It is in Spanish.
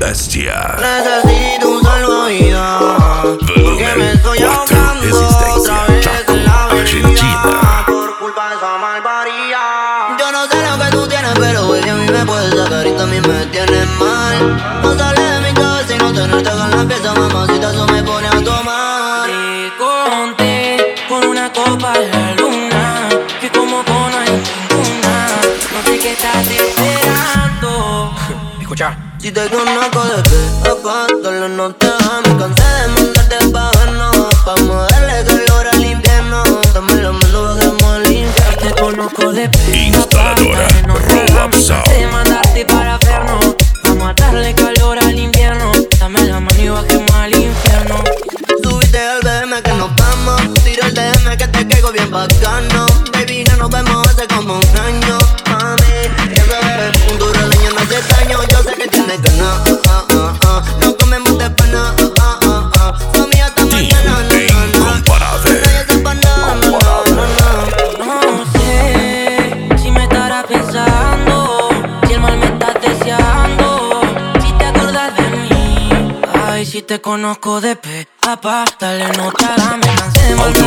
bestia. Necesito un salvavidas, porque me estoy ahogando otra vez en la avenida por culpa de esa malparía. Yo no sé lo que tú tienes, pero baby, a mí me puedes sacar y también me tienes mal. No sale de mi cabeza y no tenerte con la pieza, mamacita, eso me pone a tomar. Te conté con una copa de la luna que como con hay ninguna. No sé qué estás esperando. Escucha. Si te conozco de pe a pa, solo no te va. Me cansé de mandarte pa' vernos, pa' moverle calor al invierno. Dame la mano, bajemos al infierno. Te conozco de pe Instaladora Roll Up Sound. de mandarte para vernos. Vamos a darle calor al invierno. Dame la mano y bajemos al infierno. Subiste al BM que nos vamos. Tira el DM que te caigo bien bacano. Baby, no nos vemos hace como un año. Mami, ya sabes, un duro leño no hace daño. Yo sé que tienes ganas, no comemos de pana, Mami, hasta mañana, Incomparable. nadie sepa nada, No sé si me estarás pensando, si el mal me estás deseando, si te acuerdas de mí. Ay, si te conozco de pe a pa, dale nota, me cansé de mal.